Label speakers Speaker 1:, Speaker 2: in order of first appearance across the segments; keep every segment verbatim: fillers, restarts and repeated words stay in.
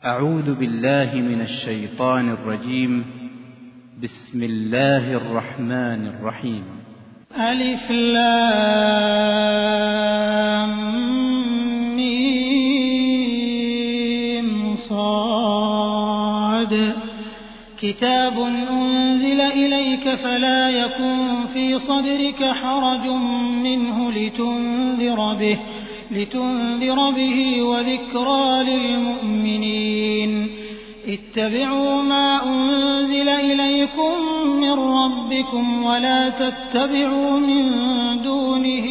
Speaker 1: أعوذ بالله من الشيطان الرجيم. بسم الله الرحمن الرحيم.
Speaker 2: ألف لام ميم صاد. كتاب أنزل إليك فلا يكن في صدرك حرج منه لتنذر به لتنذر به وذكرى للمؤمنين. اتبعوا ما أنزل إليكم من ربكم ولا تتبعوا من دونه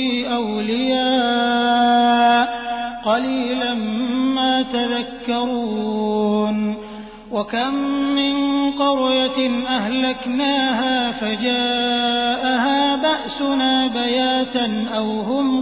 Speaker 2: أولياء قليلا ما تذكرون. وكم من قرية أهلكناها فجاءها بأسنا بياتا أو هم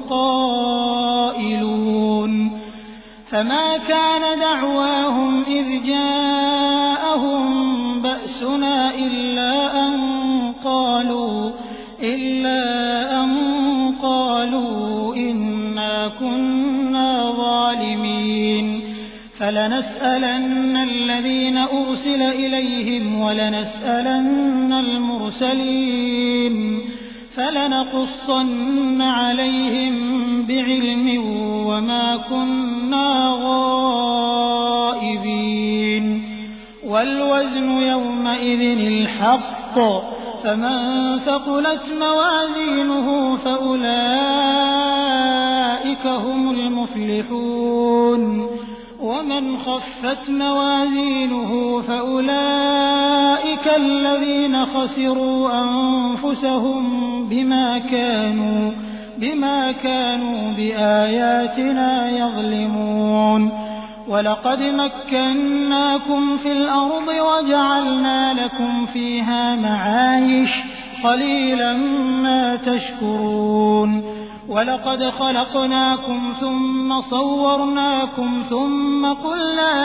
Speaker 2: قائلون. فما كان دعواهم إذ جاءهم بأسنا إلا أن قالوا إلا أن قالوا إنا كنا ظالمين. فلنسألن الذين أرسل إليهم ولنسألن المرسلين فلنقصن عليهم بعلم وما كنا غائبين. والوزن يومئذ الحق فمن ثقلت موازينه فأولئك هم المفلحون ومن خفت موازينه فأولئك الذين خسروا أنفسهم بما كانوا بما كانوا بآياتنا يظلمون. ولقد مكناكم في الأرض وجعلنا لكم فيها معايش قليلا ما تشكرون. ولقد خلقناكم ثم صورناكم ثم قلنا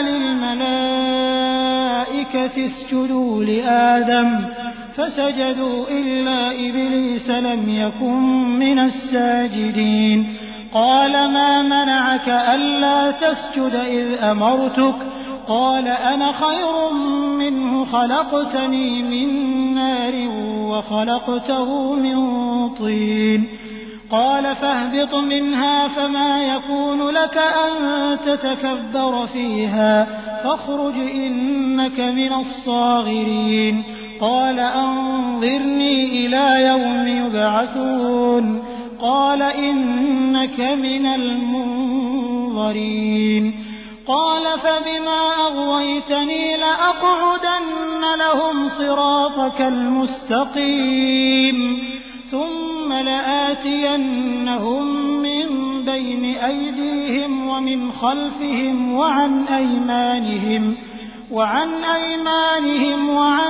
Speaker 2: للملائكة اسجدوا لآدم فسجدوا إلا إبليس لم يكن من الساجدين. قال ما منعك ألا تسجد إذ أمرتك؟ قال أنا خير منه خلقتني من نار وخلقته من طين. قال فاهبط منها فما يكون لك أن تتكبر فيها فاخرج إنك من الصاغرين. قال أنظرني إلى يوم يبعثون. قال إنك من المنظرين. قال فبما أغويتني لأقعدن لهم صراطك المستقيم ثم لآتينهم من بين أيديهم ومن خلفهم وعن أيمانهم وعن أيمانهم وعن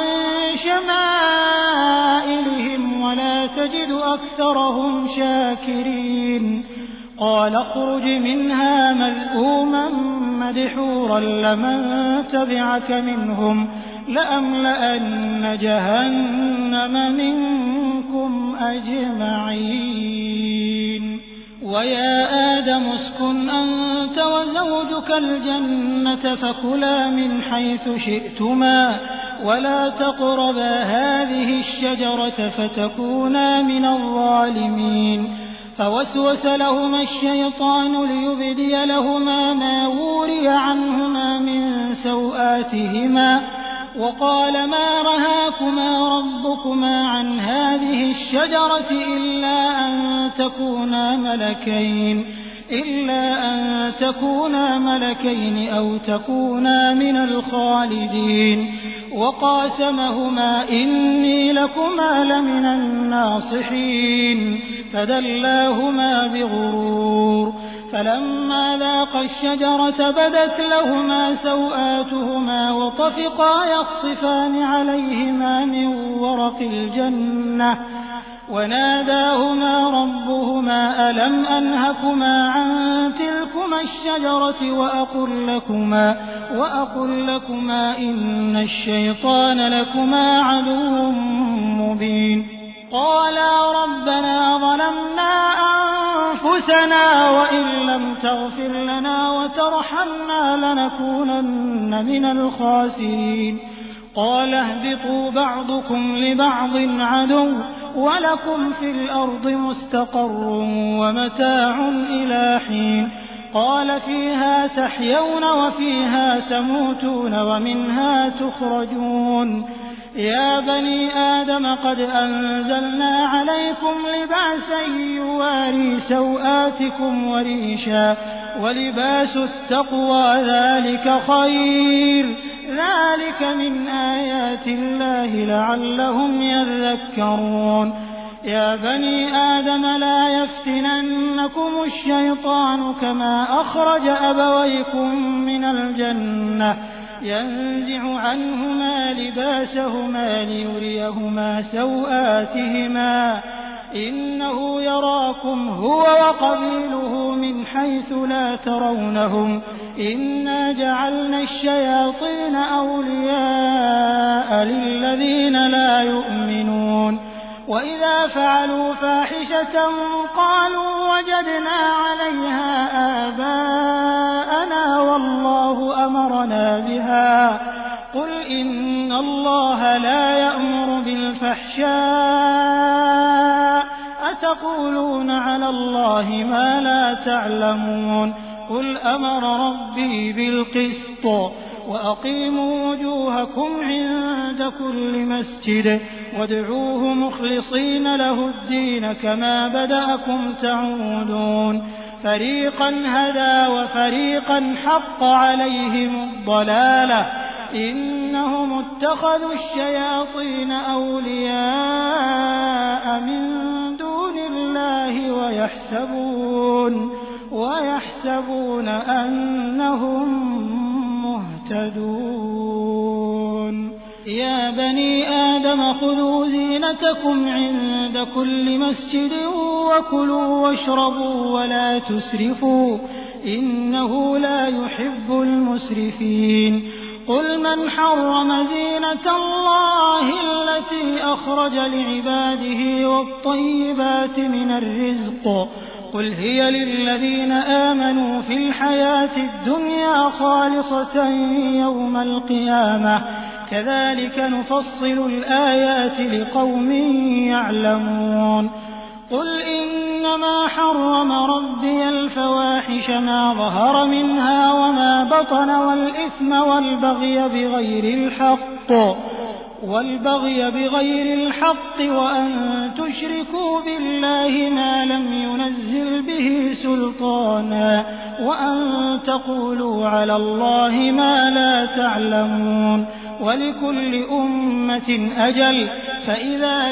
Speaker 2: شمائلهم ولا تجد أكثرهم شاكرين. قال اخرج منها مذءوما مدحورا لمن تبعك منهم لأملأن جهنم منكم أجمعين. ويا آدم اسكن أنت وزوجك الجنة فكلا من حيث شئتما ولا تقربا هذه الشجرة فتكونا من الظالمين. فوسوس لهما الشيطان ليبدي لهما ما وري عنهما من سوآتهما وقال ما رهاكما ربكما عن هذه الشجرة إلا أن تكونا ملكين إلا أن تكونا ملكين أو تكونا من الخالدين. وقاسمهما إني لكما لمن الناصحين فدلاهما بغرور. فلما ذاقا الشجرة بدت لهما سوآتهما وطفقا يخصفان عليهما من ورق الجنة وناداهما ربهما ألم أنهكما عن تلكما الشجرة وأقل لكما, وأقل لكما إن الشيطان لكما عدو مبين. قالا ربنا ظلمنا أنفسنا أنفسنا وإن لم تغفر لنا وترحمنا لنكونن من الخاسرين قال اهبطوا بعضكم لبعض عدو ولكم في الأرض مستقر ومتاع إلى حين قال فيها تحيون وفيها تموتون ومنها تخرجون يا بني آدم قد أنزلنا عليكم لباسا يواري سوآتكم وريشا ولباس التقوى ذلك خير ذلك من آيات الله لعلهم يذكرون يا بني آدم لا يفتننكم الشيطان كما أخرج أبويكم من الجنة ينزع عنهما لباسهما ليريهما سوآتهما إنه يراكم هو وقبيله من حيث لا ترونهم إنا جعلنا الشياطين أولياء للذين لا يؤمنون وإذا فعلوا فاحشة قالوا وجدنا عليها آباءنا والله أمرنا بها قل إن الله لا يأمر بالفحشاء أتقولون على الله ما لا تعلمون قل أمر ربي بالقسط وأقيموا وجوهكم عند كل مسجد وادعوه مخلصين له الدين كما بدأكم تعودون فريقا هدى وفريقا حق عليهم الضلالة إنهم اتخذوا الشياطين أولياء من دون الله ويحسبون ويحسبون أنهم مهتدون يا بني آدم خذوا زينتكم عند كل مسجد وكلوا واشربوا ولا تسرفوا إنه لا يحب المسرفين قل من حرم زينة الله التي أخرج لعباده والطيبات من الرزق قل هي للذين آمنوا في الحياة الدنيا خالصة يوم القيامة كذلك نفصل الآيات لقوم يعلمون قل إنما حرم ربي الفواحش ما ظهر منها وما بطن والإثم والبغي بغير الحق والبغي بغير الحق وأن تشركوا بالله ما لم ينزل به سلطانا وأن تقولوا على الله ما لا تعلمون ولكل أمة أجل فإذا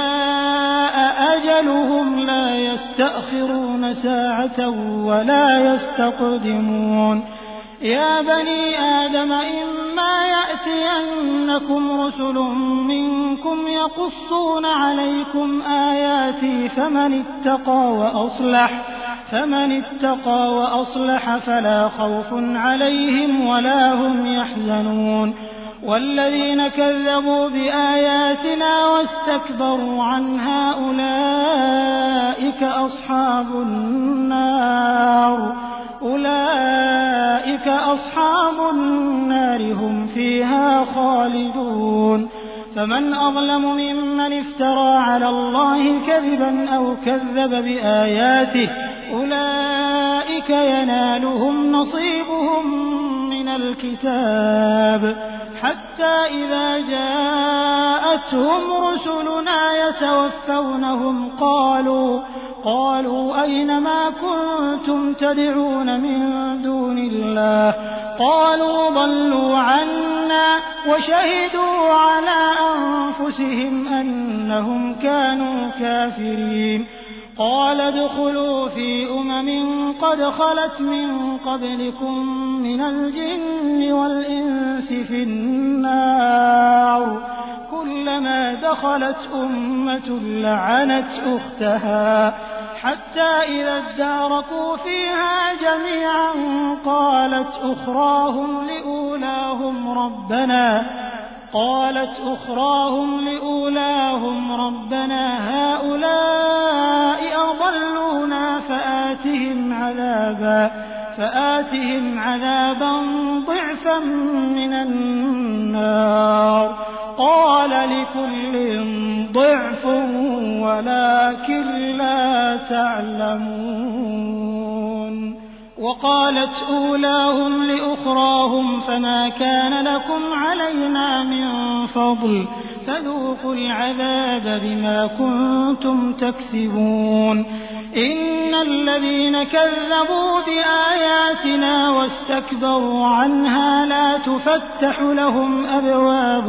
Speaker 2: جاء أجلهم لا يستأخرون ساعة ولا يستقدمون يا بني آدم إما يأتينكم رسل منكم يقصون عليكم آياتي فمن اتقى وأصلح فمن اتقى وأصلح فلا خوف عليهم ولا هم يحزنون والذين كذبوا بآياتنا واستكبروا عنها أولئك أصحاب النار أولئك أصحاب النار هم فيها خالدون فمن أظلم ممن افترى على الله كذبا أو كذب بآياته أولئك ينالهم نصيبهم من الكتاب حتى إذا جاءتهم رسلنا يتوفونهم قالوا قالوا أين ما كنتم تدعون من دون الله قالوا ضلوا عنا وشهدوا على أنفسهم أنهم كانوا كافرين قال ادخلوا في أمم قد خلت من قبلكم من الجن والإنس في النار كلما دخلت أمة لعنت أختها حتى إذا اداركوا فيها جميعا قالت أخراهم لأولاهم ربنا قالت أخراهم لأولاهم ربنا هؤلاء أضلونا فآتهم عذابا فآتهم عذابا ضعفا من النار قال لكل ضعف ولكن لا تعلمون. وقالت أولاهم لأخراهم فما كان لكم علينا من فضل فذوقوا العذاب بما كنتم تكسبون. إن الذين كذبوا بآياتنا واستكبروا عنها لا تفتح لهم أبواب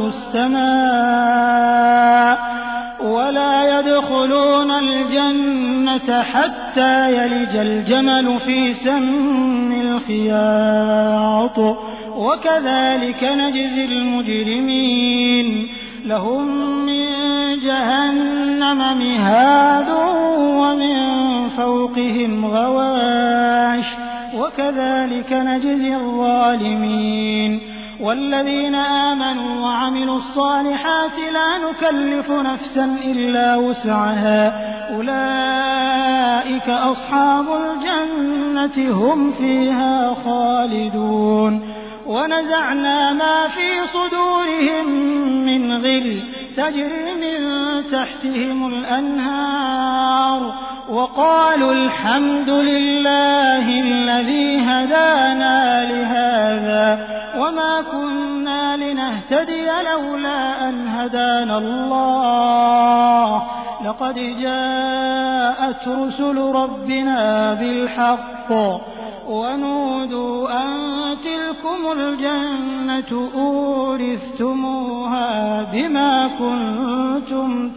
Speaker 2: السماء ولا يدخلون الجنة حتى يلج الجمل في سم الخياط وكذلك نجزي المجرمين. لهم من جهنم مهاد ومن فوقهم غواش وكذلك نجزي الظالمين. والذين آمنوا وعملوا الصالحات لا نكلف نفسا إلا وسعها أولئك أصحاب الجنة هم فيها خالدون. ونزعنا ما في صدورهم من غل تجري من تحتهم الأنهار وقالوا الحمد لله الذي هدانا لهذا وما كنا لنهتدي لولا أن هدانا الله لقد جاءت رسل ربنا بالحق ونودوا أن تلكم الجنة أورثتموها بما كنتم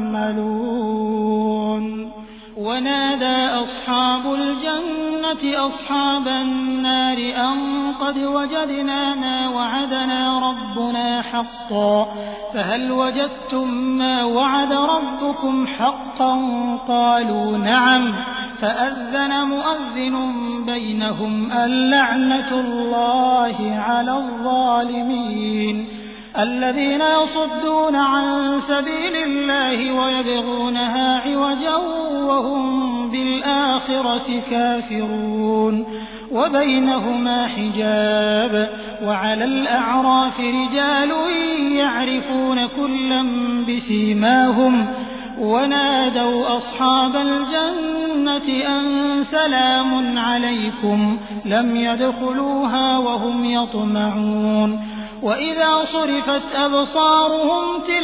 Speaker 2: تعملون. ونادى أصحاب الجنة أصحاب النار أن قد وجدنا ما وعدنا ربنا حقا فهل وجدتم ما وعد ربكم حقا قالوا نعم فأذن مؤذن بينهم اللعنة الله على الظالمين الذين يصدون عن سبيل الله ويبغونها عوجا وهم بالآخرة كافرون. وبينهما حجاب وعلى الأعراف رجال يعرفون كلا بسيماهم ونادوا أصحاب الجنة أن سلام عليكم لم يدخلوها وهم يطمعون. وإذا صرفت أبصارهم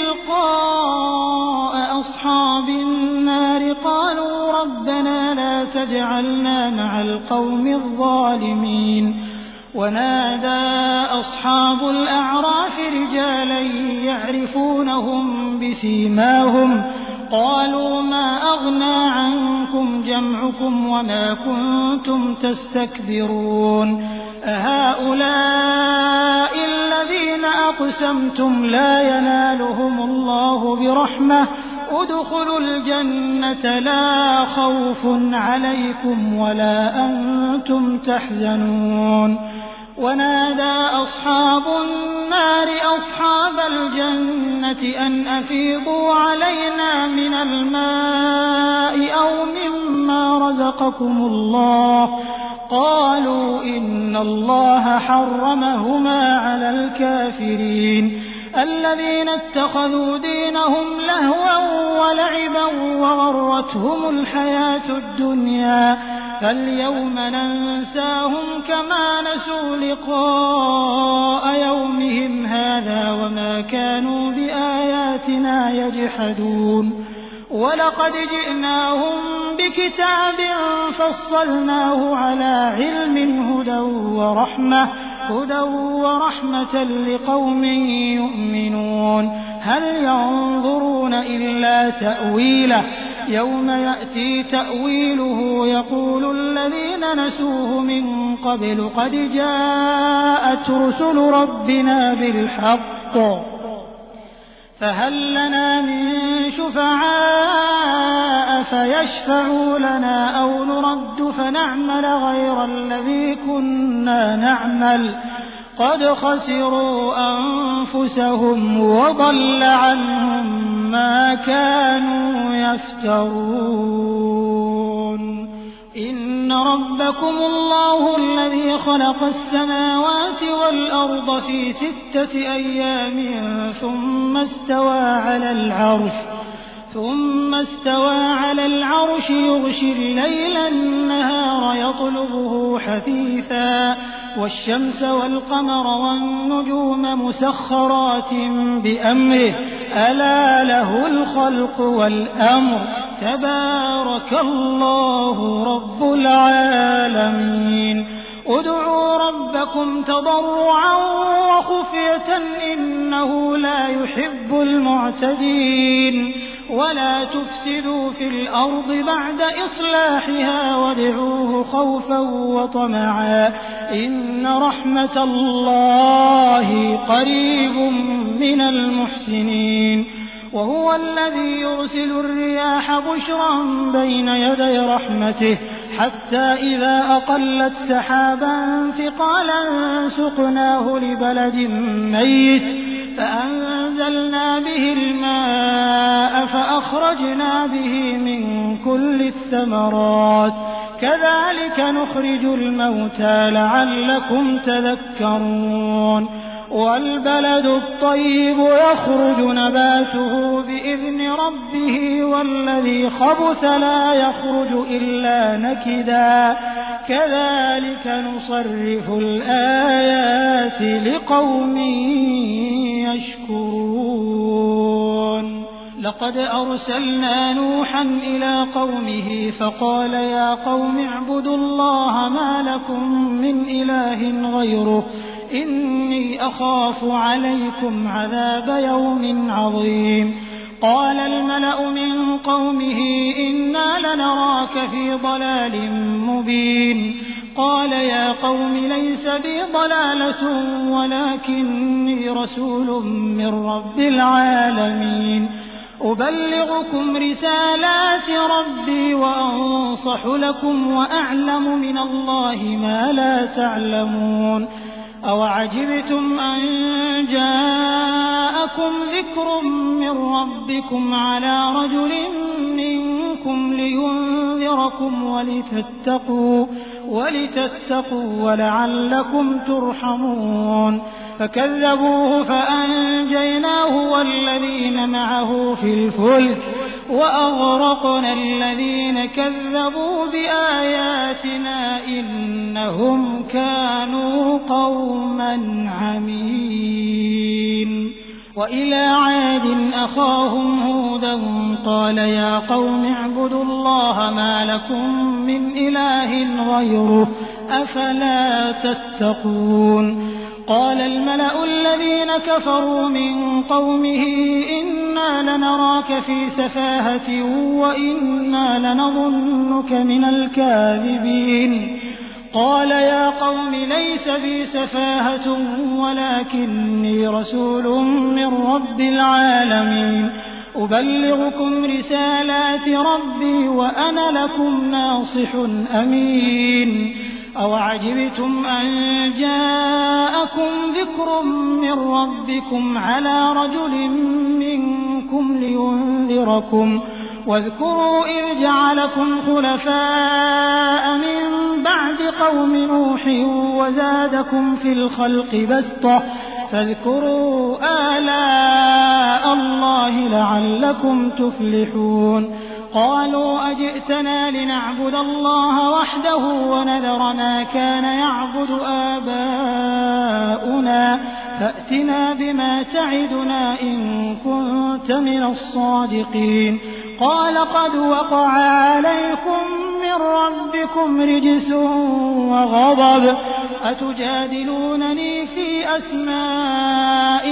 Speaker 2: تلقاء أصحاب النار قالوا ربنا لا تجعلنا مع القوم الظالمين. ونادى أصحاب الأعراف رجالا يعرفونهم بسيماهم قالوا ما أغنى عنكم جمعكم وما كنتم تستكبرون أهؤلاء الذين أقسمتم لا ينالهم الله برحمة ادخلوا الجنة لا خوف عليكم ولا أنتم تحزنون. ونادى أصحاب النار أصحاب الجنة أن أفيضوا علينا من الماء أو مما رزقكم الله قالوا إن الله حرمهما على الكافرين الذين اتخذوا دينهم لهوا ولعبا وغرتهم الحياة الدنيا فاليوم ننساهم كما نسوا لقاء يومهم هذا وما كانوا بآياتنا يجحدون. ولقد جئناهم بكتاب فصلناه على علم هدى ورحمة هدى ورحمة لقوم يؤمنون. هل ينظرون إلا تأويله يوم يأتي تأويله يقول الذين نسوه من قبل قد جاءت رسل ربنا بالحق فهل لنا من شفعاء فيشفعوا لنا أو نرد فنعمل غير الذي كنا نعمل قد خسروا أنفسهم وضل عنهم ما كانوا يفترون إن ربكم الله الذي خلق السماوات والأرض في ستة أيام ثم استوى على العرش ثم استوى على العرش يغشي الليل النهار يطلبه حثيثا والشمس والقمر والنجوم مسخرات بأمره ألا له الخلق والأمر تبارك الله رب العالمين ادعوا ربكم تضرعا وخفية إنه لا يحب المعتدين ولا تفسدوا في الأرض بعد إصلاحها وادعوه خوفا وطمعا إن رحمة الله قريب من المحسنين وهو الذي يرسل الرياح بشرا بين يدي رحمته حتى إذا أقلت سحابا ثقالا سقناه لبلد ميت فأنزلنا به الماء فأخرجنا به من كل الثمرات كذلك نخرج الموتى لعلكم تذكرون والبلد الطيب يخرج نباته بإذن ربه والذي خبث لا يخرج إلا نكدا كذلك نصرف الآيات لقوم يشكرون لقد أرسلنا نوحا إلى قومه فقال يا قوم اعبدوا الله ما لكم من إله غيره إني أخاف عليكم عذاب يوم عظيم قال الملأ من قومه إنا لنراك في ضلال مبين قال يا قوم ليس بي ضلالة ولكني رسول من رب العالمين أبلغكم رسالات ربي وأنصح لكم وأعلم من الله ما لا تعلمون أوعجبتم أن جاءكم ذكر من ربكم على رجل منكم لينذركم ولتتقوا, ولتتقوا ولعلكم ترحمون فكذبوه فأنجيناه والذين معه في الفلك وأغرقنا الذين كذبوا بآياتنا إنهم كانوا قوما عمين وإلى عاد أخاهم هودا قال يا قوم اعبدوا الله ما لكم من إله غيره أفلا تتقون قال الملأ الذين كفروا من قومه إنا لنراك في سفاهة وإنا لنظنك من الكاذبين قال يا قوم ليس بي سفاهة ولكني رسول من رب العالمين أبلغكم رسالات ربي وأنا لكم ناصح أمين أوعجبتم أن جاءكم ذكر من ربكم على رجل منكم لينذركم واذكروا إذ جعلكم خلفاء من بعد قوم نوح وزادكم في الخلق بسطة فاذكروا آلاء الله لعلكم تفلحون قالوا أجئتنا لنعبد الله وحده ونذر ما كان يعبد آباؤنا فأتنا بما تعدنا إن كنت من الصادقين قال قد وقع عليكم من ربكم رجس وغضب أتجادلونني في أسماء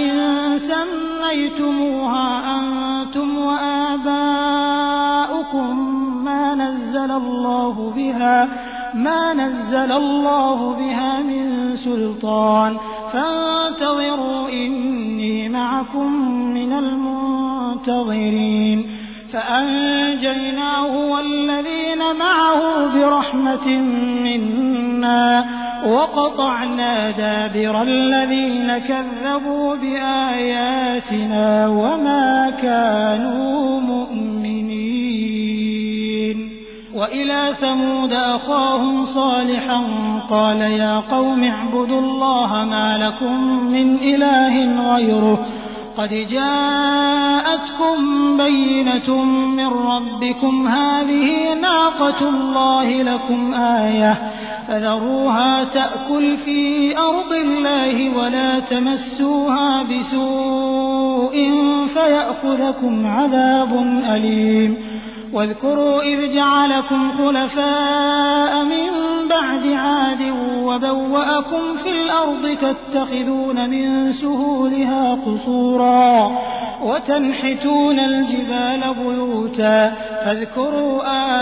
Speaker 2: سميتموها أنتم وآباؤكم ما نزل الله بها ما نزل الله بها من سلطان فانتظروا إني معكم من المنتظرين فأنجيناه والذين معه برحمة منا وقطعنا دابر الذين كذبوا بآياتنا وما كانوا مؤمنين. وإلى ثمود أخاهم صالحا قال يا قوم اعبدوا الله ما لكم من إله غيره قد جاءتكم بينة من ربكم هذه ناقة الله لكم آية فذروها تأكل في أرض الله ولا تمسوها بسوء فيأخذكم عذاب أليم. واذكروا إذ جعلكم خلفاء من بعد عاد وبوأكم في الأرض تتخذون من سهولها قصورا وتنحتون الجبال بيوتا فاذكروا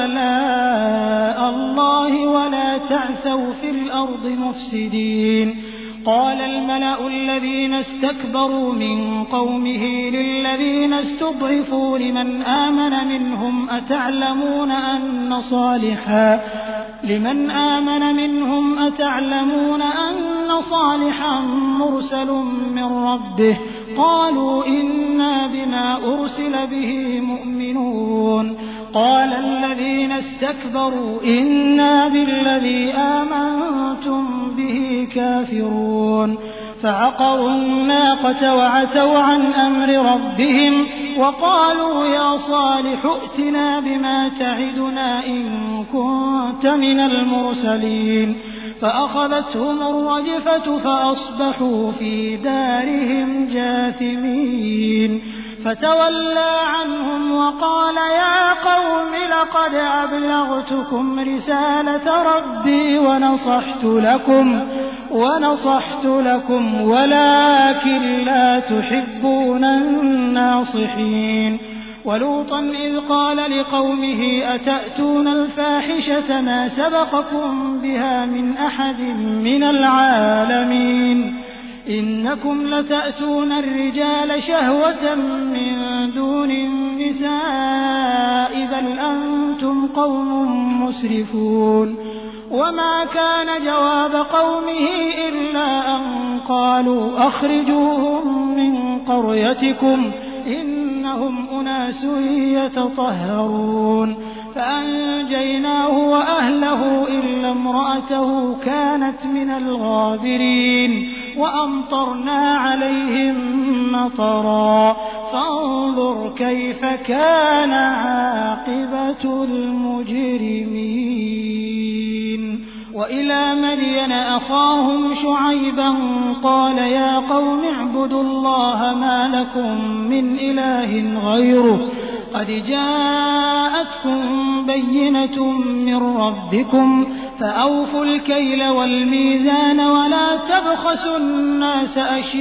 Speaker 2: آلاء الله ولا تعثوا في الأرض مفسدين. قال الملأ الذين استكبروا من قومه للذين استضعفوا لمن آمن منهم أتعلمون أن صالحا لمن آمن منهم أتعلمون أن صالحا مرسل من ربه قالوا إنا بما أرسل به مؤمنون. قال الذين استكبروا إنا بالذي آمنتم به كافرون. فعقروا الناقة وعتوا عن أمر ربهم وقالوا يا صالح ائتنا بما تعدنا إن كنت من المرسلين. فأخذتهم الرجفة فأصبحوا في دارهم جاثمين. فتولى عنهم وقال يا قوم لقد أبلغتكم رسالة ربي ونصحت لكم ونصحت لكم ولكن لا تحبون الناصحين. ولوطا إذ قال لقومه أتأتون الفاحشة ما سبقكم بها من أحد من العالمين إنكم لتأتون الرجال شهوة من دون النساء بل أنتم قوم مسرفون. وما كان جواب قومه إلا أن قالوا أخرجوهم من قريتكم إنهم أناس يتطهرون. فأنجيناه وأهله إلا امرأته كانت من الغابرين وأمطرنا عليهم مطرا فانظر كيف كان عاقبة المجرمين. وإلى مدين أخاهم شعيبا قال يا قوم اعبدوا الله ما لكم من إله غيره قد جاءتكم بينة من ربكم فأوفوا الكيل والميزان ولا تبخسوا الناس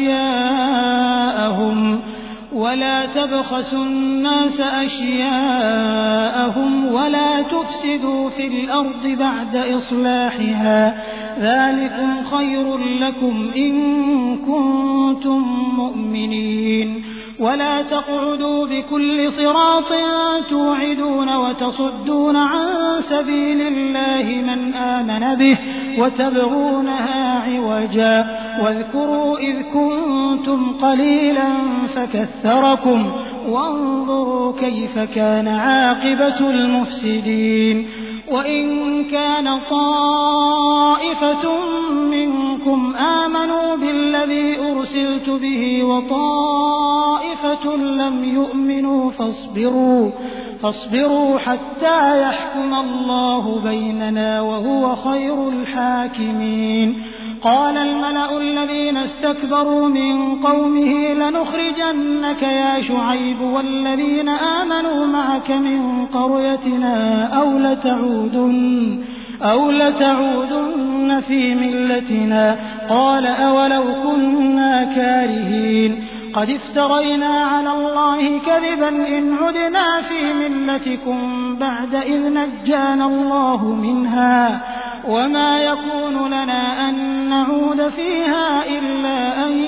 Speaker 2: أشياءهم ولا تبخسوا الناس أشياءهم ولا تفسدوا في الأرض بعد إصلاحها ذلكم خير لكم إن كنتم مؤمنين. ولا تقعدوا بكل صراط توعدون وتصدون عن سبيل الله من آمن به وتبغونها عوجا واذكروا إذ كنتم قليلا فكثركم وانظروا كيف كان عاقبة المفسدين. وإن كان طائفة منكم آمنوا بالذي أرسلت به وطائفة لم يؤمنوا فاصبروا فاصبروا حتى يحكم الله بيننا وهو خير الحاكمين. قال الملأ الذين استكبروا من قومه لنخرجنك يا شعيب والذين آمنوا معك من قريتنا أو لتعودن أو لتعودن في ملتنا قال أولو كنا كارهين قد افترينا على الله كذبا إن عدنا في ملتكم بعد إذ نجانا الله منها وما يكون لنا أن نعود فيها إلا أن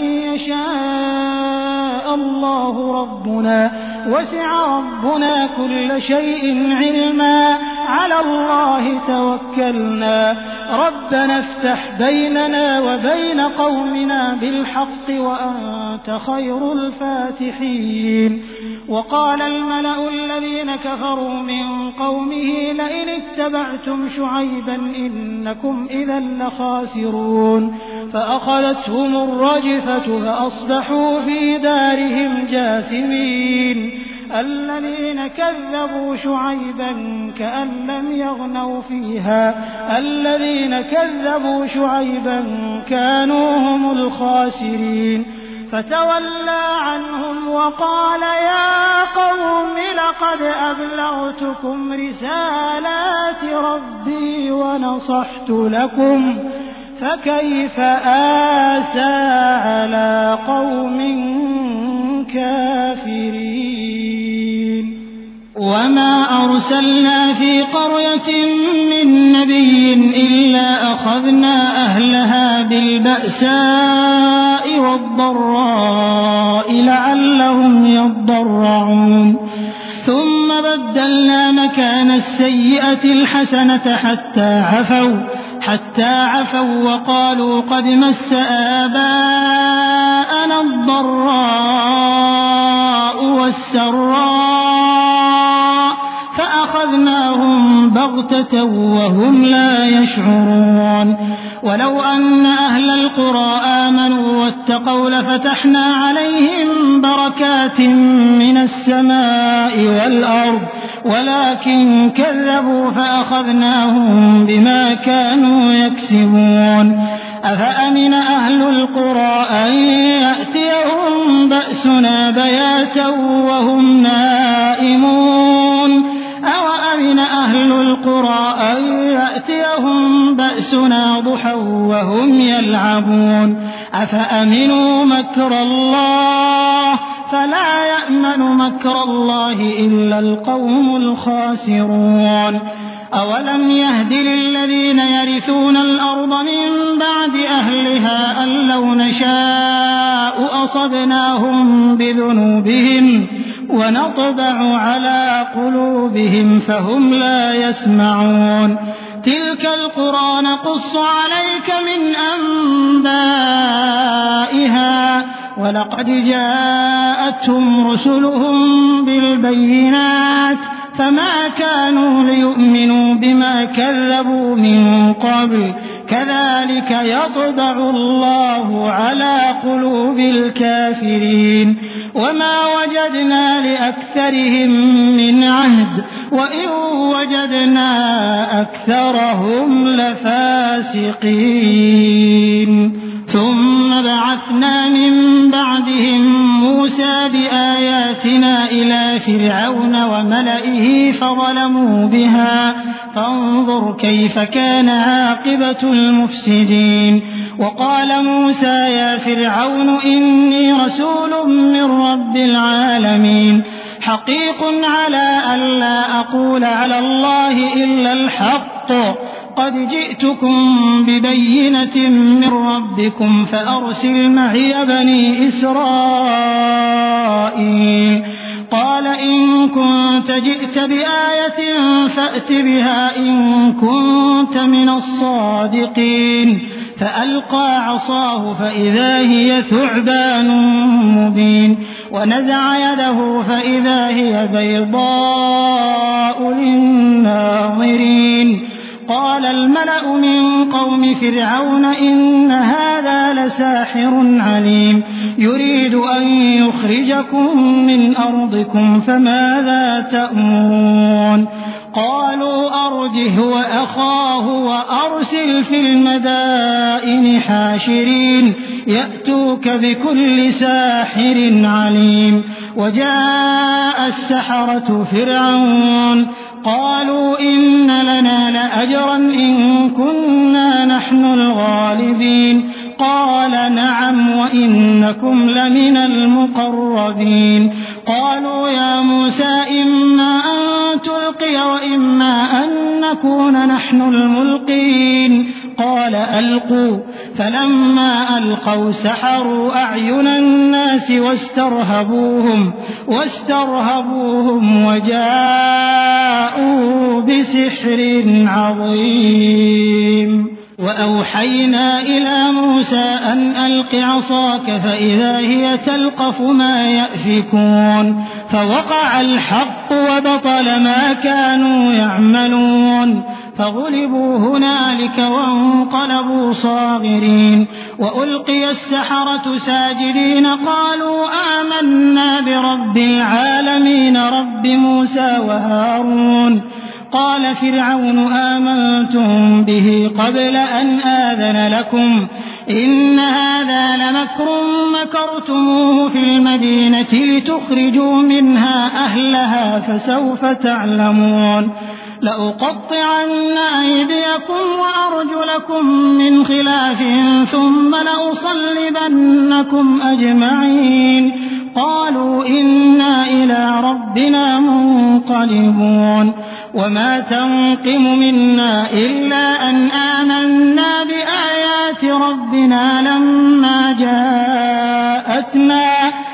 Speaker 2: يشاء الله ربنا وسع ربنا كل شيء علما على الله توكلنا ربنا افتح بيننا وبين قومنا بالحق وأنت خير الفاتحين. وقال الملأ الذين كفروا من قومه لئن اتبعتم شعيبا إنكم إذا لخاسرون فأخذتهم الرجفة فأصبحوا في دارهم جاثمين. الذين كذبوا شعيبا كأن لم يغنوا فيها الذين كذبوا شعيبا كانوا هم الخاسرين. فتولى عنهم وقال يا قوم لقد أبلغتكم رسالات ربي ونصحت لكم فكيف آسى على قوم كافرين. وما أرسلنا في قرية من نبي إلا أخذنا أهلها بالبأساء والضراء لعلهم يضرعون ثم بدلنا مكان السيئة الحسنة حتى عفوا حتى عفوا وقالوا قد مس آباءنا الضراء والسراء فأخذناهم بغتة وهم لا يشعرون. ولو أن أهل القرى آمنوا واتقوا لفتحنا عليهم بركات من السماء والأرض ولكن كذبوا فأخذناهم بما كانوا يكسبون. أفأمن أهل القرى أن يأتيهم بأسنا بياتا وهم نائمون أوأمن أهل القرى أن يأتيهم بأسنا ضحى وهم يلعبون أفأمنوا مكر الله فلا يأمن مكر الله إلا القوم الخاسرون. أولم يهد للذين يرثون الأرض من بعد أهلها أن لو نشاء أصبناهم بذنوبهم ونطبع على قلوبهم فهم لا يسمعون. تلك القرى نقص عليك من أنبائها ولقد جاءتهم رسلهم بالبينات فما كانوا ليؤمنوا بما كذبوا من قبل كذلك يطبع الله على قلوب الكافرين. وما وجدنا لأكثرهم من عهد وإن وجدنا أكثرهم لفاسقين. ثم بعثنا من بعدهم موسى بآياتنا إلى فرعون وملئه فظلموا بها فانظر كيف كان عاقبة المفسدين. وقال موسى يا فرعون إني رسول من رب العالمين حقيق على ألا أقول على الله إلا الحق قد جئتكم ببينة من ربكم فأرسل معي بني إسرائيل. قال إن كنت جئت بآية فأت بها إن كنت من الصادقين. فألقى عصاه فإذا هي ثعبان مبين ونزع يده فإذا هي بيضاء للناظرين. قال الملأ من قوم فرعون إن هذا لساحر عليم يريد أن يخرجكم من أرضكم فماذا تأمرون. قالوا أرجه وأخاه وأرسل في المدائن حاشرين يأتوك بكل ساحر عليم. وجاء السحرة فرعون قالوا إن لنا لأجرا إن كنا نحن الغالبين. قال نعم وإنكم لمن المقربين. قالوا يا موسى إما أن تلقي وإما أن نكون نحن الملقين. قال ألقوا فلما ألقوا سحروا أعين الناس الناس واسترهبوهم واسترهبوهم وجاءوا بسحر عظيم وأوحينا إلى موسى أن ألق عصاك فإذا هي تلقف ما يأفكون فوقع الحق وبطل ما كانوا يعملون فغلبوا هنالك وانقلبوا صاغرين وألقي السحرة ساجدين قالوا آمنا برب العالمين رب موسى وهارون قال فرعون آمنتم به قبل أن آذن لكم إن هذا لمكر مكرتموه في المدينة لتخرجوا منها أهلها فسوف تعلمون لأقطعن أيديكم وأرجلكم من خلاف ثم لأصلبنكم أجمعين قالوا إنا إلى ربنا منقلبون وما تنقم منا إلا أن آمنا بآيات ربنا لما جاءتنا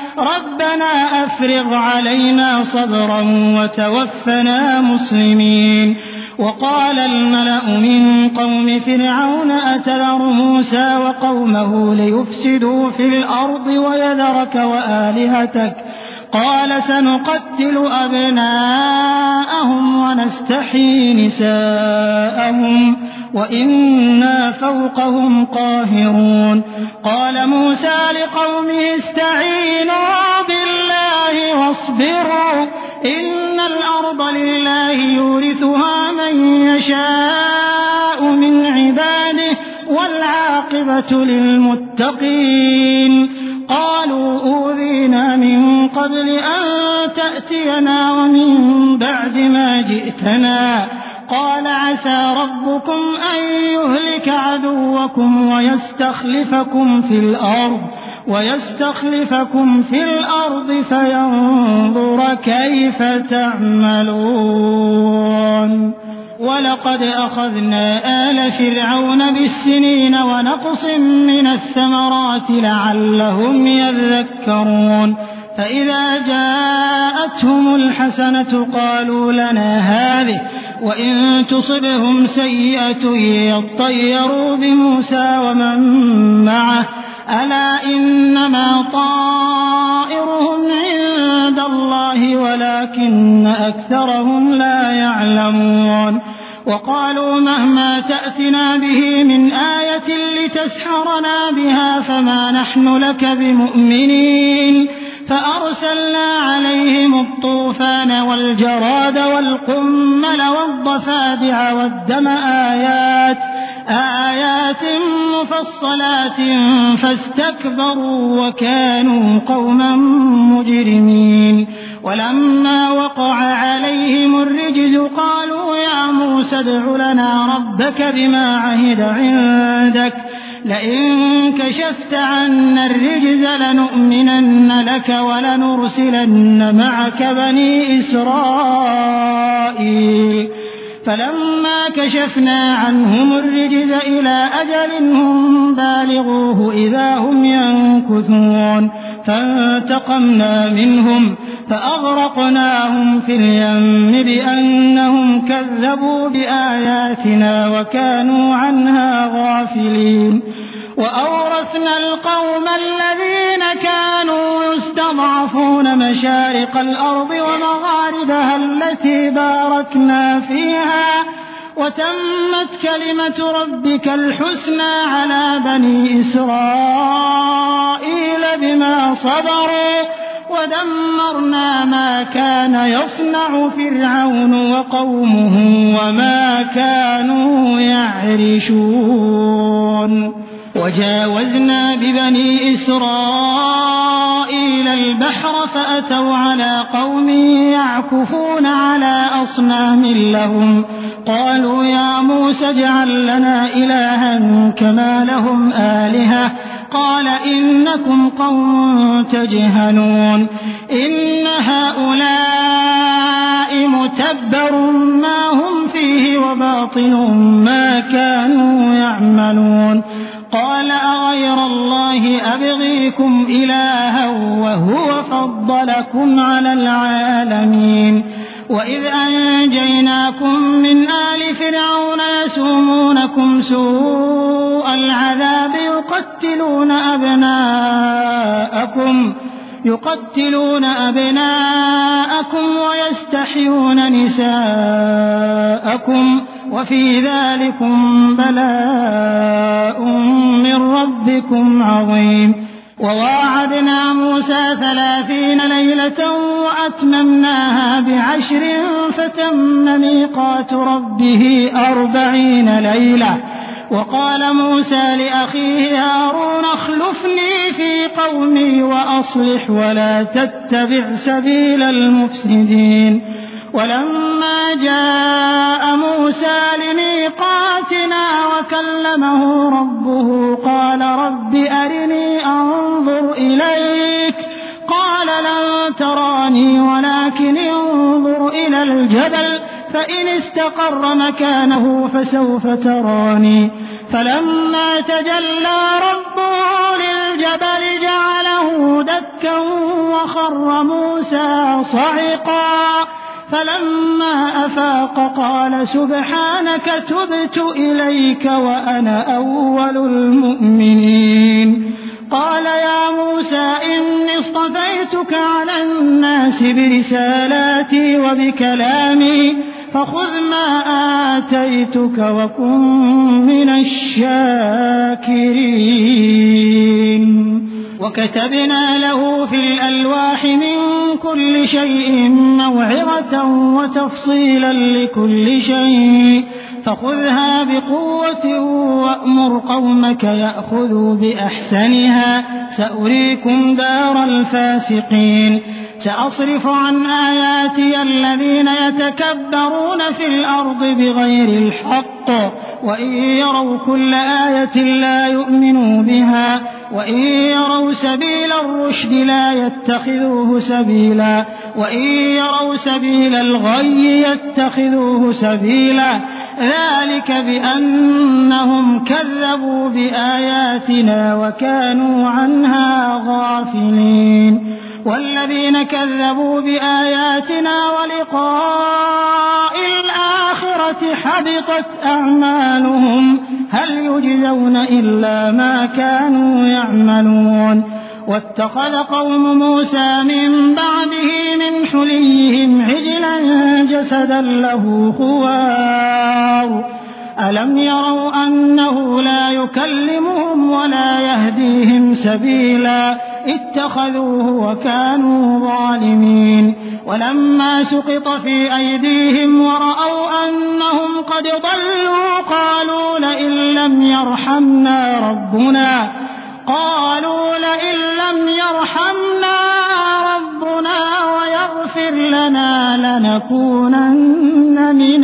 Speaker 2: ربنا أفرغ علينا صبرا وتوفنا مسلمين وقال الملأ من قوم فرعون أتذر موسى وقومه ليفسدوا في الأرض ويذرك وآلهتك قال سنقتل أبناءهم ونستحيي نساءهم وإنا فوقهم قاهرون قال موسى لقومه استعينوا بالله واصبروا إن الأرض لله يورثها من يشاء من عباده والعاقبة للمتقين قالوا أوذينا من قبل أن تأتينا ومن بعد ما جئتنا قال عسى ربكم أن يهلك عدوكم ويستخلفكم في الأرض ويستخلفكم في الأرض فينظر كيف تعملون ولقد أخذنا آل فرعون بالسنين ونقص من الثمرات لعلهم يذكرون فإذا جاءتهم الحسنة قالوا لنا هذه وإن تصبهم سيئة يطيروا بموسى ومن معه ألا إنما طائرهم عند الله ولكن أكثرهم لا يعلمون وقالوا مهما تأتنا به من آية لتسحرنا بها فما نحن لك بمؤمنين فأرسلنا عليهم الطوفان والجراد والقمل والضفادع والدم آيات آيات مفصلات فاستكبروا وكانوا قوما مجرمين ولما وقع عليهم الرجز قالوا يا موسى ادع لنا ربك بما عهد عندك لئن كشفت عنا الرجز لنؤمنن لك ولنرسلن معك بني إسرائيل فلما كشفنا عنهم الرجز إلى أجل هم بالغوه إذا هم ينكثون فانتقمنا منهم فأغرقناهم في اليم بأنهم كذبوا بآياتنا وكانوا عنها غافلين وأورثنا القوم الذين كانوا يستضعفون مشارق الأرض ومغاربها التي باركنا فيها وتمت كلمة ربك الحسنى على بني إسرائيل بما صبروا ودمرنا ما كان يصنع فرعون وقومه وما كانوا يعرشون وجاوزنا ببني إسرائيل البحر فأتوا على قوم يعكفون على أصنام لهم قالوا يا موسى اجعل لنا إلها كما لهم آلهة قال إنكم قوم تجهلون إن هؤلاء متبر ما هم فيه وباطل ما كانوا يعملون قال أغير الله أبغيكم إلها وهو فضلكم على العالمين وإذ أنجيناكم من آل فرعون يسومونكم سوء العذاب يقتلون أبناءكم يقتلون أبناءكم ويستحيون نساءكم وفي ذلكم بلاء من ربكم عظيم وواعدنا موسى ثلاثين ليلة وأتممناها بعشر فتم ميقات ربه أربعين ليلة وقال موسى لأخيه هارون اخلفني في قومي وأصلح ولا تتبع سبيل المفسدين ولما جاء موسى لميقاتنا وكلمه ربه قال رب أرني أنظر إليك قال لن تراني ولكن انظر إلى الجبل فإن استقر مكانه فسوف تراني فلما تجلى ربه للجبل جعله دكا وخر موسى صعقا فلما أفاق قال سبحانك تبت إليك وأنا أول المؤمنين قال يا موسى إني اصطفيتك على الناس برسالاتي وبكلامي فخذ ما آتيتك وكن من الشاكرين وكتبنا له في الألواح من كل شيء موعظة وتفصيلا لكل شيء فخذها بقوة وأمر قومك يأخذوا بأحسنها سأريكم دار الفاسقين سأصرف عن آياتي الذين يتكبرون في الأرض بغير الحق وإن يروا كل آية لا يؤمنوا بها وإن يروا سبيل الرشد لا يتخذوه سبيلا وإن يروا سبيل الغي يتخذوه سبيلا ذلك بأنهم كذبوا بآياتنا وكانوا عنها غافلين والذين كذبوا بآياتنا ولقاء الآخرة حبطت أعمالهم هل يجزون إلا ما كانوا يعملون واتخذ قوم موسى من بعده من حليهم عجلا جسدا له خوار ألم يروا أنه لا يكلمهم ولا يهديهم سبيلا اتخذوه وكانوا ظالمين ولما سقط في أيديهم ورأوا أنهم قد ضلوا قالوا لئن لم يرحمنا ربنا قالوا لئن لم يرحمنا ربنا ويغفر لنا لنكونن من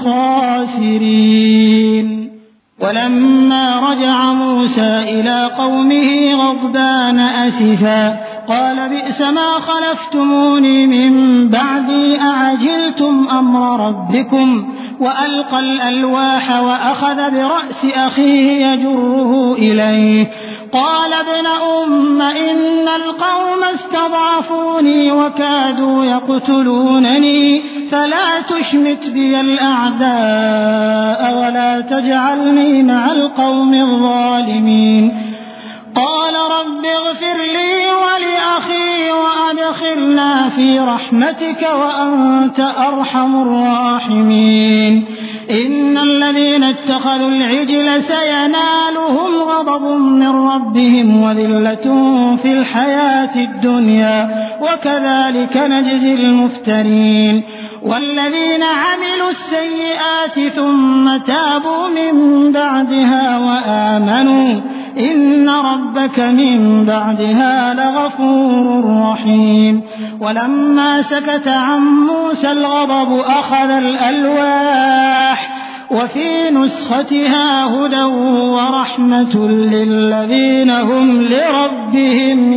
Speaker 2: الخاسرين ولما رجع موسى إلى قومه غضبان أسفا قال بئس ما خلفتموني من بعدي أعجلتم أمر ربكم وألقى الألواح وأخذ برأس أخيه يجره إليه قال ابن أم إن القوم استضعفوني وكادوا يقتلونني فلا تشمت بي الأعداء ولا تجعلني مع القوم الظالمين قال رب اغفر لي ولأخي وأدخلنا في رحمتك وأنت أرحم الراحمين إن الذين اتخذوا العجل سينالهم غضب من ربهم وذلة في الحياة الدنيا وكذلك نجزي المفترين والذين عملوا السيئات ثم تابوا من بعدها وآمنوا إن ربك من بعدها لغفور رحيم ولما سكت عن موسى الغضب أخذ الألواح وفي نسختها هدى ورحمة للذين هم لربهم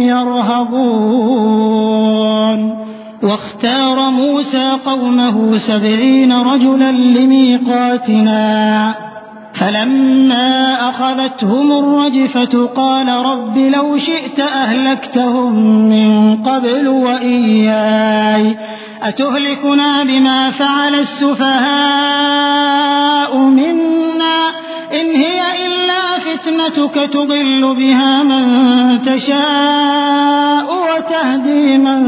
Speaker 2: يرهبون واختار موسى قومه سبعين رجلا لميقاتنا فلما أخذتهم الرجفة قال رب لو شئت أهلكتهم من قبل وإياي أتهلكنا بما فعل السفهاء منا إن هي إلا فتنتك تضل بها من تشاء وتهدي من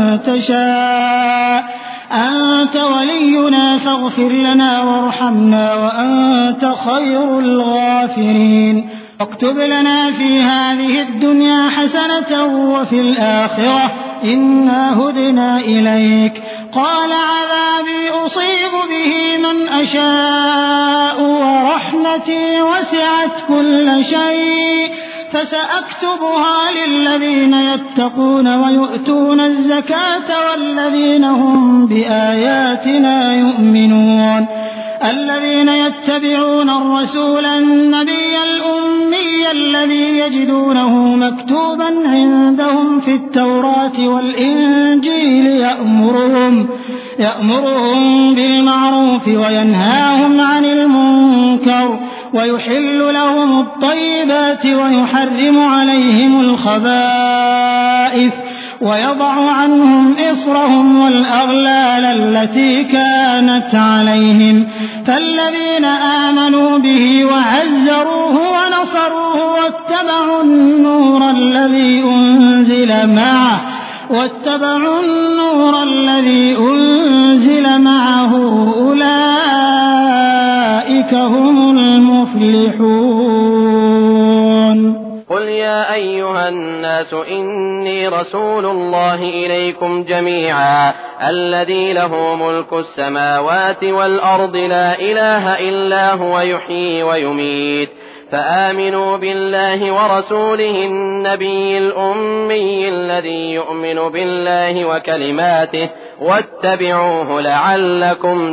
Speaker 2: تشاء أنت ولينا فاغفر لنا وارحمنا وأنت خير الغافرين واكتب لنا في هذه الدنيا حسنة وفي الآخرة إنا هدنا إليك قال عذابي أصيب به من أشاء ورحمتي وسعت كل شيء فسأكتبها للذين يتقون ويؤتون الزكاة والذين هم بآياتنا يؤمنون الذين يتبعون الرسول النبي الأمي الذي يجدونه مكتوبا عندهم في التوراة والإنجيل يأمرهم, يأمرهم بالمعروف وينهاهم عن المنكر ويحل لهم الطيبات ويحرم عليهم الخبائث ويضع عنهم إصرهم والأغلال التي كانت عليهم فالذين آمنوا به وعزروه ونصروه واتبعوا النور الذي أنزل معه واتبعوا النور الذي أنزل معه أولئك هم المفلحون
Speaker 3: قل يا أيها الناس إني رسول الله إليكم جميعا الذي له ملك السماوات والأرض لا إله إلا هو يحيي ويميت فآمنوا بالله ورسوله النبي الأمي الذي يؤمن بالله وكلماته واتبعوه لعلكم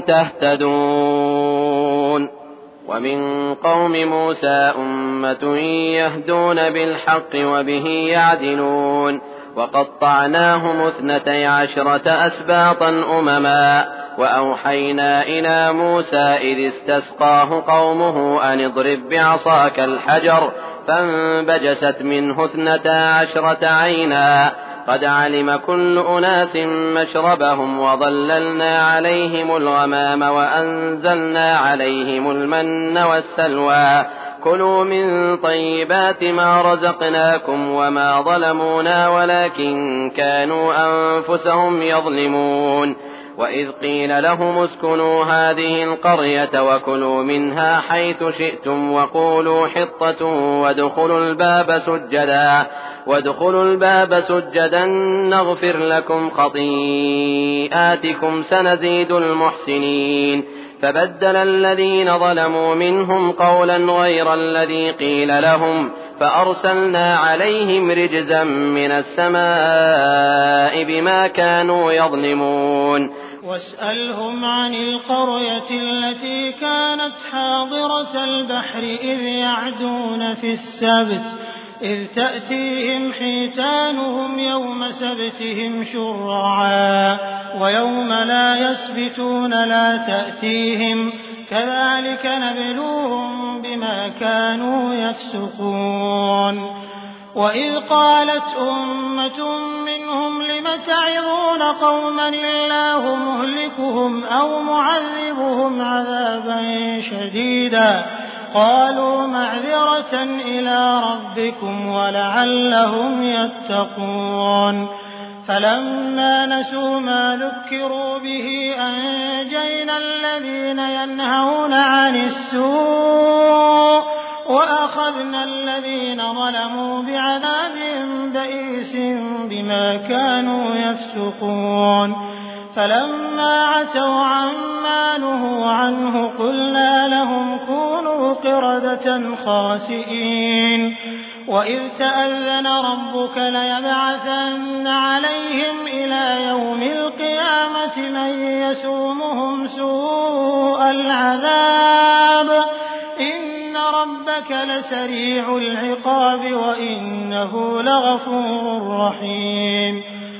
Speaker 3: تهتدون ومن قوم موسى أمة يهدون بالحق وبه يعدلون وقطعناهم اثنتي عشرة أسباطا أمما وأوحينا إلى موسى إذ استسقاه قومه أن اضرب بعصاك الحجر فانبجست منه اثنتا عشرة عينا قد علم كل أناس مشربهم وظللنا عليهم الغمام وأنزلنا عليهم المن والسلوى كلوا من طيبات ما رزقناكم وما ظلمونا ولكن كانوا أنفسهم يظلمون وإذ قيل لهم اسكنوا هذه القرية وكلوا منها حيث شئتم وقولوا حطة وادخلوا الباب سجدا وادخلوا الباب سجدا نغفر لكم خطيئاتكم سنزيد المحسنين فبدل الذين ظلموا منهم قولا غير الذي قيل لهم فأرسلنا عليهم رجزا من السماء بما كانوا يظلمون
Speaker 2: واسألهم عن القرية التي كانت حاضرة البحر إذ يعدون في السبت إذ تأتيهم حيتانهم يوم سبتهم شرعا ويوم لا يسبتون لا تأتيهم كذلك نبلوهم بما كانوا يفسقون وإذ قالت أمة منهم لم تعظون قوما الله مهلكهم أو معذبهم عذابا شديدا قالوا معذرة إلى ربكم ولعلهم يتقون فلما نسوا ما ذكروا به أنجينا الذين ينهون عن السوء وأخذنا الذين ظلموا بعذاب بئيس بما كانوا يفسقون فلما عتوا عما نهوا عنه قلنا لهم كونوا قردة خاسئين وإذ تأذن ربك ليبعثن عليهم إلى يوم القيامة من يسومهم سوء العذاب إن ربك لسريع العقاب وإنه لغفور رحيم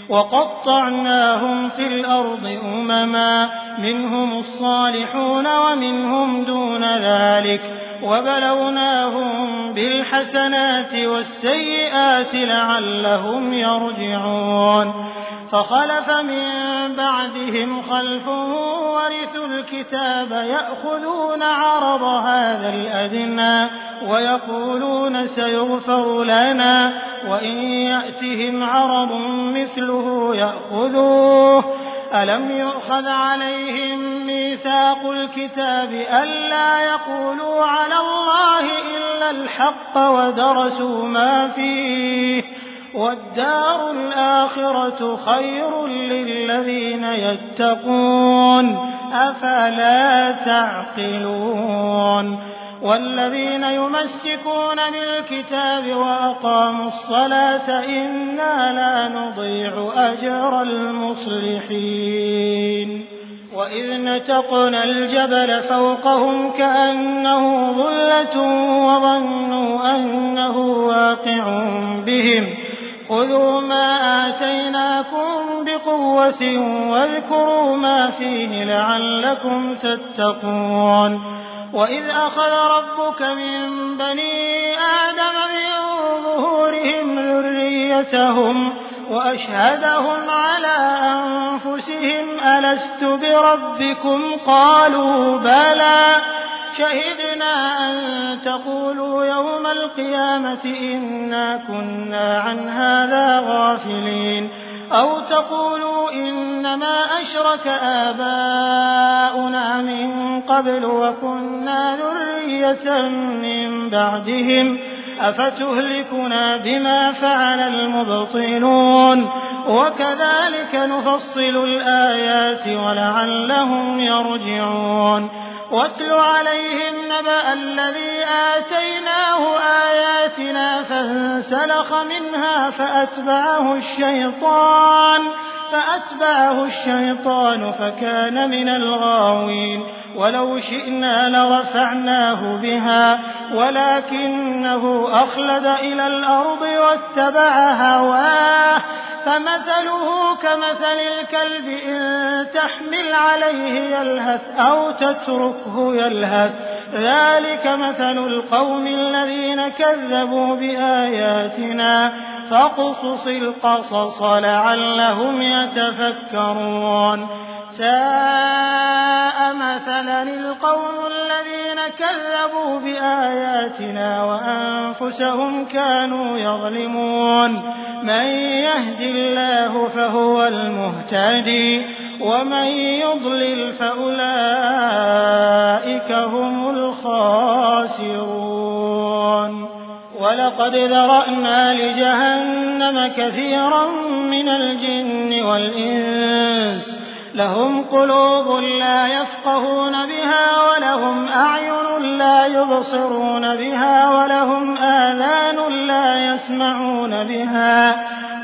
Speaker 2: وقطعناهم في الأرض أمما منهم الصالحون ومنهم دون ذلك وبلوناهم بالحسنات والسيئات لعلهم يرجعون فخلف من بعدهم خلف ورثوا الكتاب يأخذون عرض هذا الأدنى ويقولون سيغفر لنا وإن يأتهم عرض مثله يأخذوه ألم يؤخذ عليهم ميثاق الكتاب ألا يقولوا على الله إلا الحق ودرسوا ما فيه والدار الآخرة خير للذين يتقون أفلا تعقلون والذين يمسكون بالكتاب وأقاموا الصلاة إنا لا نضيع أجر المصلحين وإذ نتقنا الجبل فوقهم كأنه ظلة وظنوا أنه واقع بهم خذوا ما آتيناكم بقوة واذكروا ما فيه لعلكم تتقون وإذ أخذ ربك من بني آدم من ظهورهم ذريتهم وأشهدهم على أنفسهم ألست بربكم قالوا بلى شهدنا أن تقولوا يوم القيامة إنا كنا عن هذا غافلين أو تقولوا إنما أشرك آباؤنا من قبل وكنا ذرية من بعدهم أفتهلكنا بما فعل المبطلون وكذلك نفصل الآيات ولعلهم يرجعون واتل عليهم نبأ الذي آتيناه آياتنا فانسلخ منها فأتبعه الشيطان فأتبعه الشيطان فكان من الغاوين ولو شئنا لرفعناه بها ولكنه أخلد إلى الأرض واتبع هواه فمثله كمثل الكلب إن تحمل عليه يلهث أو تتركه يلهث ذلك مثل القوم الذين كذبوا بآياتنا فاقصص القصص لعلهم يتفكرون ساء مثلا القوم الذين كذبوا بآياتنا وأنفسهم كانوا يظلمون من يهد الله فهو المهتدي ومن يضلل فأولئك هم الخاسرون ولقد ذرأنا لجهنم كثيرا من الجن والإنس لهم قلوب لا يفقهون بها ولهم أعين لا يبصرون بها ولهم آذان لا يسمعون بها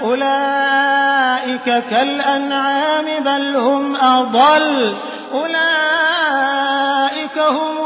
Speaker 2: أولئك كالأنعام بل هم أضل أولئك هم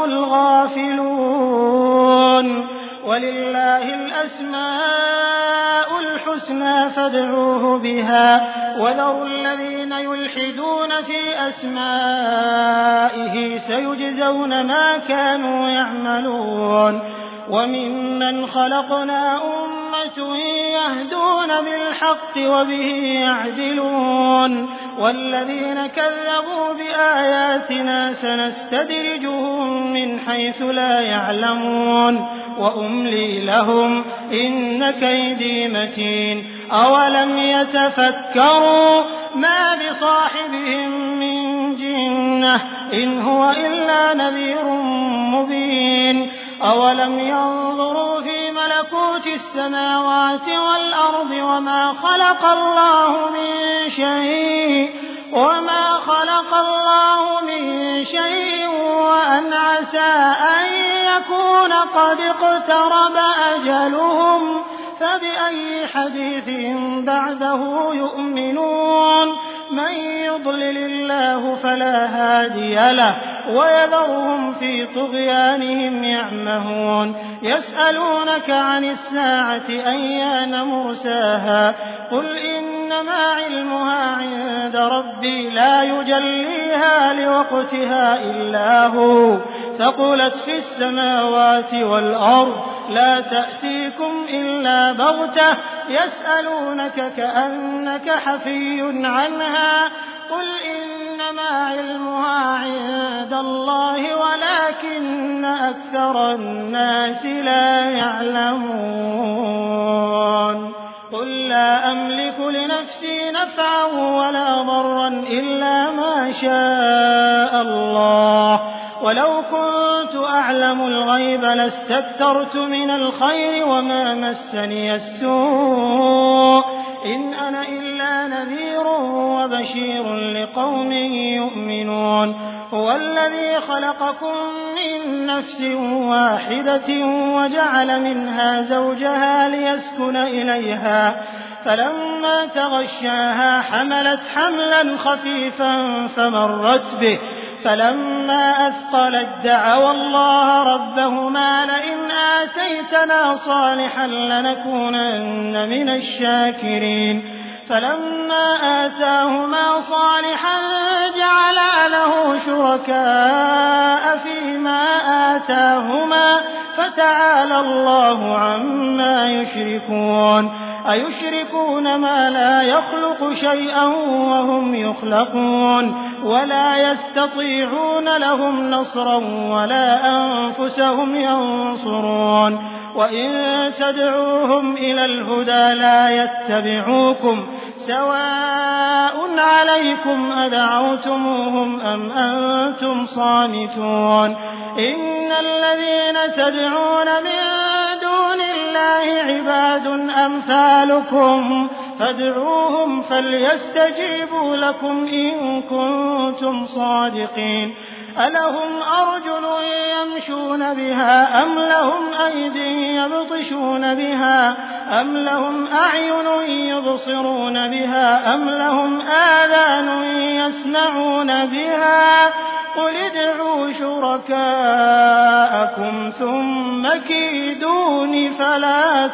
Speaker 2: الغافلون ولله الأسماء الحسنى فادعوه بها وذروا الذين يلحدون في أسمائه سيجزون ما كانوا يعملون وممن خلقنا أمة يهدون بالحق وبه يعدلون والذين كذبوا بآياتنا سنستدرجهم من حيث لا يعلمون وأملي لهم إن كيدي متين أولم يتفكروا ما بصاحبهم من جنة إن هو إلا نذير مبين أولم ينظروا في ملكوت السماوات والأرض وما خلق الله من شيء وما خلق الله من شيء وأن عسى أن يكون قد اقترب أجلهم فبأي حديث بعده يؤمنون من يضلل الله فلا هادي له ويذرهم في طغيانهم يعمهون يسألونك عن الساعة أيان مرساها قل إنما علمها عند ربي لا يجليها لوقتها إلا هو ثقلت في السماوات والأرض لا تأتيكم إلا بغتة يسألونك كأنك حفي عنها قل إنما علمها عند الله ولكن أكثر الناس لا يعلمون قل لا أملك لنفسي نفعا ولا ضرا إلا ما شاء الله ولو كنت أعلم الغيب لاستكثرت من الخير وما مسني السوء إن أنا إلا نذير وبشير لقوم يؤمنون هو الذي خلقكم من نفس واحدة وجعل منها زوجها ليسكن إليها فلما تغشاها حملت حملا خفيفا فمرت به فلما أثقلت دعوا الله ربهما لئن آتيتنا صالحا لنكونن من الشاكرين فلما آتاهما صالحا جعلا له شركاء فيما آتاهما فتعالى الله عما يشركون أيشركون ما لا يخلق شيئا وهم يخلقون ولا يستطيعون لهم نصرا ولا أنفسهم ينصرون وإن تدعوهم إلى الهدى لا يتبعوكم سواء عليكم أدعوتموهم أم أنتم صامتون إن الذين تدعون من دون الله عباد أمثالكم فادعوهم فليستجيبوا لكم إن كنتم صادقين ألهم أرجل يمشون بها أم لهم أيدي يبطشون بها أم لهم أعين يبصرون بها أم لهم آذان يسمعون بها قل ادعوا شركاءكم ثم كيدون فلا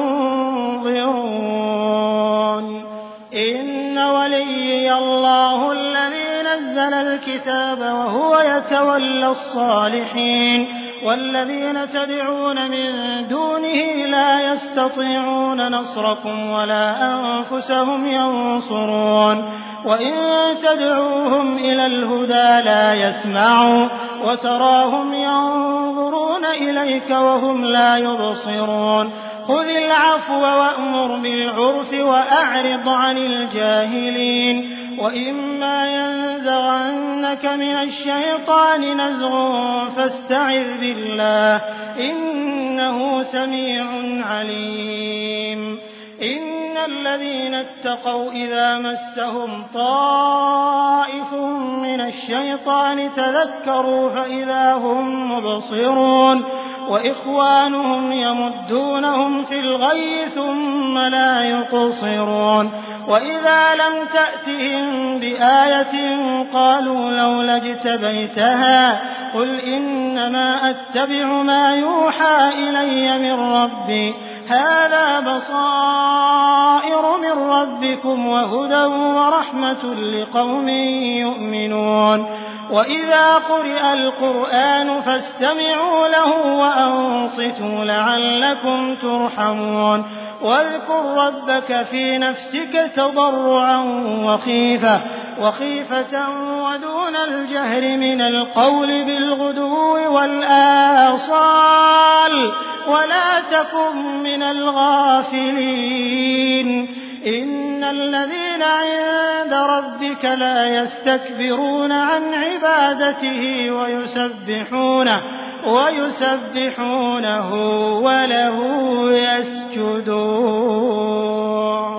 Speaker 2: تنظرون إن وليي الله الذي نزل الكتاب وهو يتولى الصالحين والذين تدعون من دونه لا يستطيعون نصركم ولا أنفسهم ينصرون وإن تدعوهم إلى الهدى لا يسمعوا وتراهم ينظرون إليك وهم لا يبصرون خذ العفو وأمر بالعرف وأعرض عن الجاهلين وإما ينزغنك من الشيطان نزغ فاستعذ بالله إنه سميع عليم إن الذين اتقوا إذا مسهم طائف من الشيطان تذكروا فإذا هم مبصرون وإخوانهم يمدونهم في الغي ثم لا يقصرون وإذا لم تأتهم بآية قالوا لولا اجتبيتها قل إنما أتبع ما يوحى إلي من ربي هذا بصائر من ربكم وهدى ورحمة لقوم يؤمنون وإذا قرئ القرآن فاستمعوا له وأنصتوا لعلكم ترحمون واذكر ربك في نفسك تضرعا وخيفة وخيفة ودون الجهر من القول بالغدو والآصال ولا تكن من الغافلين إن الذين عند ربك لا يستكبرون عن عبادته ويسبحونه ويسبحونه وله يسجدون